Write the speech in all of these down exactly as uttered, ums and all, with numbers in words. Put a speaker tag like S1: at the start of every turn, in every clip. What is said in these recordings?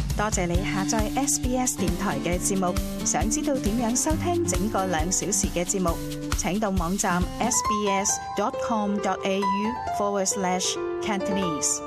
S1: 多謝你下載 S B S 電台嘅節目。想知道點樣收聽整個兩小時嘅節目，請到網站 sbs.com.au forward slash Cantonese。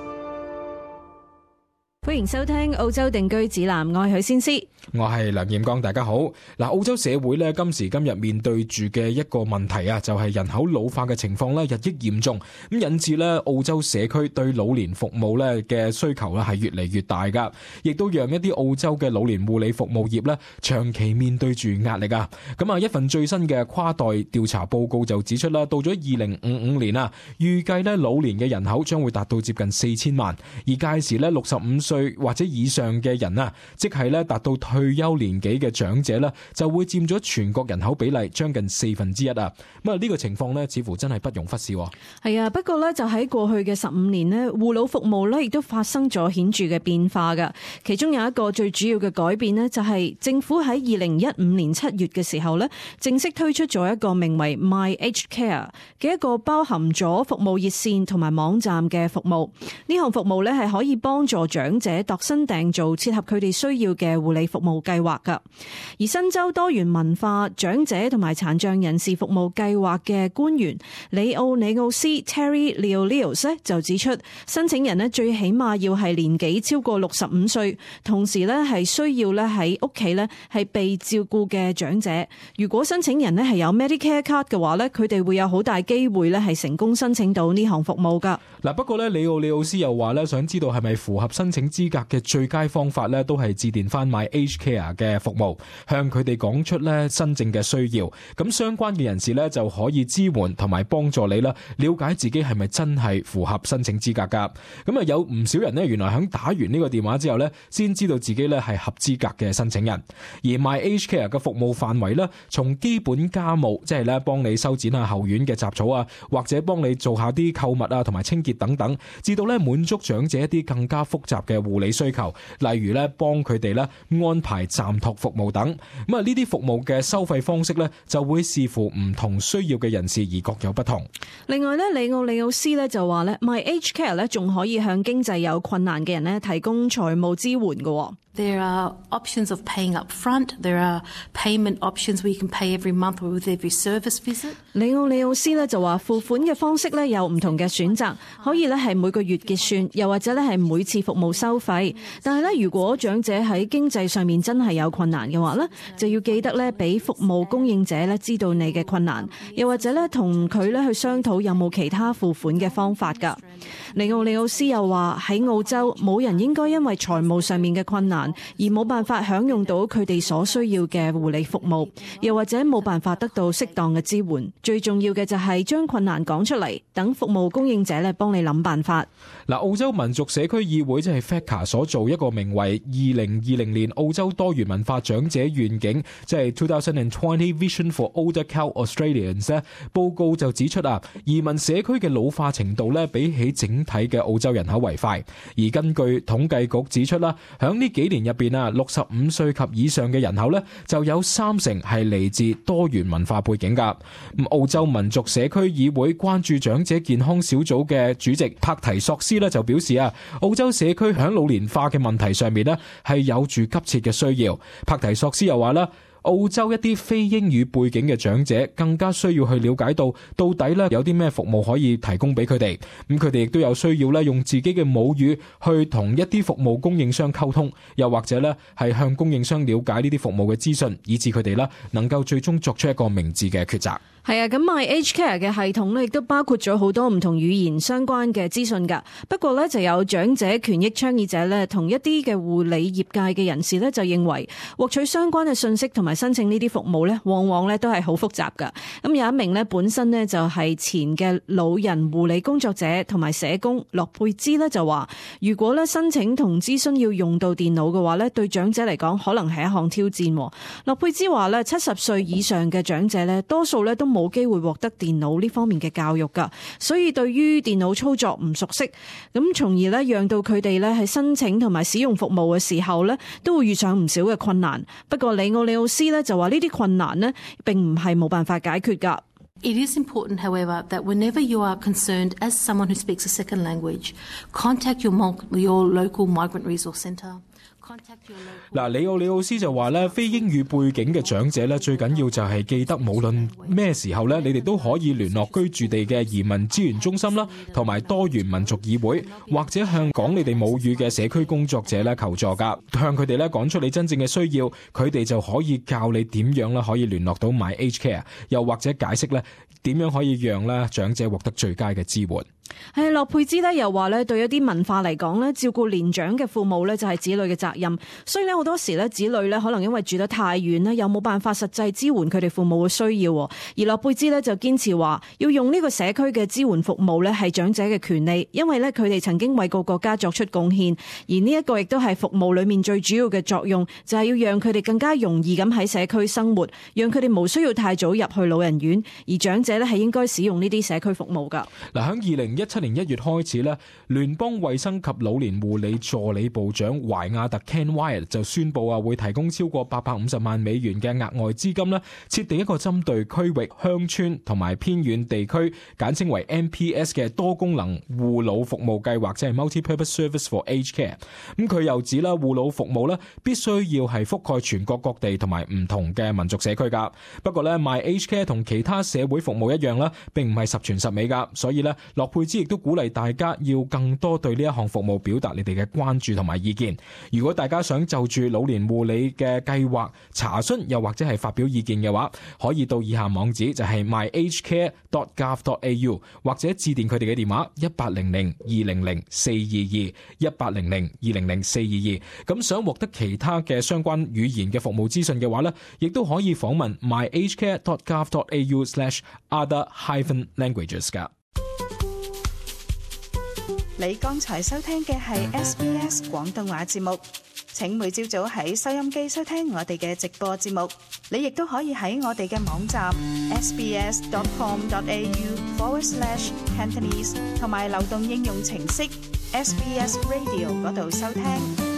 S2: 歡迎收聽澳洲定居指南，我係許先思，
S3: 我係梁彥剛，大家好。嗱，澳洲社會咧今時今日面對住嘅一個問題啊，就係人口老化嘅情況咧日益嚴重，咁引致咧澳洲社區對老年服務咧嘅需求咧係越嚟越大噶，亦都讓一啲澳洲嘅老年護理服務業咧長期面對住壓力啊。咁啊，一份最新嘅跨代調查報告就指出啦，到咗二零五五年啊，預計咧老年嘅人口將會達到接近四千萬，而屆時咧六十五歲或者以上嘅人啊，即係咧達到退休年紀嘅長者咧，就會佔咗全國人口比例將近四分之一啊！咁啊，呢個情況咧，似乎真係不容忽視。
S2: 係啊，不過咧就喺過去嘅十五年咧，護老服務咧亦都發生咗顯著嘅變化噶。其中有一個最主要嘅改變咧，就係政府喺二零一五年七月嘅時候咧，正式推出咗一個名為 My Aged Care 嘅一個包含咗服務熱線同埋網站嘅服務。呢項服務咧係可以幫助長者度身訂造切合佢哋需要嘅護理服務計劃噶。而新州多元文化長者同埋殘障人士服務計劃嘅官員里奧里奧斯 Terry Leolios 咧就指出，申請人咧最起碼要係年紀超過六十五歲，同時咧係需要咧喺屋企咧係被照顧嘅長者。如果申請人咧係有 Medicare card 嘅話咧，佢哋會有好大機會咧係成功申請到呢項服務噶。
S3: 嗱，不過咧里奧里奧斯又話咧，想知道係咪符合申請資格嘅最佳方法咧，都係致電翻 My Aged Care 嘅服務，向佢哋講出咧真正嘅需要。咁相關嘅人士咧就可以支援同埋幫助你啦，了解自己係咪真係符合申請資格噶。咁啊，有唔少人咧，原來響打完呢個電話之後咧，先知道自己咧係合資格嘅申請人。而 My Aged Care 嘅服務範圍咧，從基本家務，即係咧幫你修剪下後院嘅雜草啊，或者幫你做下啲購物啊，同埋清潔等等，至到咧滿足長者一啲更加複雜嘅護理需求，例如咧幫佢哋咧安排暫託服務等。咁啊，呢啲服務嘅收費方式咧就會視乎唔同需要嘅人士而各有不同。
S2: 另外咧，里奧里奧斯咧就話咧 My Aged Care 咧仲可以向經濟有困難嘅人咧提供財務支援嘅。
S4: There are options of paying up front. There are payment options where you can pay every month or with every service visit.
S2: 里奧里奧斯咧就話付款嘅方式咧有唔同嘅選擇，可以咧係每個月結算，又或者咧係每次服務收費。但係咧，如果長者喺經濟上面真係有困難嘅話咧，就要記得咧俾服務供應者咧知道你嘅困難，又或者咧同佢咧去商討有冇其他付款嘅方法㗎。里奧里奧斯又話喺澳洲冇人應該因為財務上面嘅困難而冇辦法享用到佢哋所需要嘅護理服務，又或者冇辦法得到適當嘅支援。最重要嘅就係將困難講出嚟，等服務供應者咧幫你諗辦法。
S3: 嗱，澳洲民族社區議會即係 F A C A 所做一個名為二零二零年澳洲多元文化長者願景，即係二零二零 Vision for Older Care Australians 咧，報告就指出啊，移民社區嘅老化程度咧比起整體嘅澳洲人口為快。而根據統計局指出啦，響呢幾年入邊啊，六十五歲及以上嘅人口咧就有三成係嚟自多元文化背景噶。咁澳洲民族社區議會關注長者健康小組嘅主席帕提索斯咧就表示啊，澳洲社區響老年化嘅問題上面咧係有住急切嘅需要。帕提索斯又話啦，澳洲一啲非英語背景嘅長者更加需要去了解到到底咧有啲咩服務可以提供俾佢哋，咁佢哋亦都有需要咧用自己嘅母語去同一啲服務供應商溝通，又或者咧係向供應商了解呢啲服務嘅資訊，以致佢哋咧能夠最終作出一個明智嘅抉擇。
S2: 係啊，咁 My Aged Care 嘅系統咧，亦都包括咗好多唔同語言相關嘅資訊噶。不過咧，就有長者權益倡議者咧，同一啲嘅護理業界嘅人士咧，就認為獲取相關嘅信息同埋申請呢啲服務咧，往往咧都係好複雜噶。咁有一名咧本身咧就係前嘅老人護理工作者同埋社工洛佩茲咧就話，如果咧申請同諮詢要用到電腦嘅話咧，對長者嚟講可能係一項挑戰。洛佩茲話咧，七十歲以上嘅長者咧，多數咧都冇機會獲得電腦呢方面嘅教育噶，所以對於電腦操作唔熟悉，咁從而咧讓到佢哋咧喺申請同埋使用服務嘅時候咧，都會遇上唔少嘅困難。不過里奧里奧斯咧就話呢啲困難咧並唔係冇辦法解決噶。
S4: It is important, however, that whenever you are concerned as someone who speaks a second language, contact your, your local migrant resource centre.
S3: 嗱，里奧里奧斯就話咧，非英語背景嘅長者咧，最緊要就係記得，無論咩時候咧，你哋都可以聯絡居住地嘅移民資源中心啦，同埋多元民族議會，或者向講你哋母語嘅社區工作者咧求助噶，向佢哋咧講出你真正嘅需要，佢哋就可以教你點樣咧可以聯絡到 My Aged Care， 又或者解釋咧點樣可以讓咧長者獲得最佳嘅支援。
S2: 係洛佩茲咧又話咧，對一啲文化嚟講咧，照顧年長嘅父母咧就係子女嘅責任，所以咧好多時咧子女咧可能因為住得太遠咧，又冇辦法實際支援佢哋父母嘅需要。而洛佩茲咧就堅持話，要用呢個社區嘅支援服務咧係長者嘅權利，因為咧佢哋曾經為個國家作出貢獻，而呢一個亦都係服務裏面最主要嘅作用，就係要讓佢哋更加容易咁喺社區生活，讓佢哋無需要太早入去老人院，而長者咧係應該使用呢啲社區服務噶。
S3: 嗱，喺二零一七年一月開始咧，聯邦衛生及老年護理助理部長懷亞特 Ken Wyatt 就宣布啊，會提供超過八百五十萬美元嘅額外資金咧，設定一個針對區域、鄉村同埋偏遠地區，簡稱為 M P S 嘅多功能護老服務計劃，即係 Multi-Purpose Service for Aged Care。咁佢又指啦，護老服務咧必須要係覆蓋全國各地同埋唔同嘅民族社區噶。不過咧，My Aged Care 同其他社會服務一樣啦，並唔係十全十美噶，所以咧，洛佩茲亦都鼓勵大家要更多對呢一項服務表達你哋嘅關注同埋意見。如果大家想就住老年護理嘅計劃查詢，又或者係發表意見嘅話，可以到以下網址，就係 my aged care dot gov dot a u， 或者致電佢哋嘅電話一八零零二零零四二二一八零零二零零四二二。咁想獲得其他嘅相關語言嘅服務資訊嘅話呢，亦都可以訪問 my aged care dot gov dot a u slash other hyphen languages 噶。
S1: 你剛才收聽嘅係 S B S 廣東話節目，請每朝早喺收音機收聽我哋嘅直播節目。你亦都可以喺我哋嘅網站 s b s dot com dot a u forward slash cantonese 同埋流動應用程式 S B S Radio 嗰度收聽。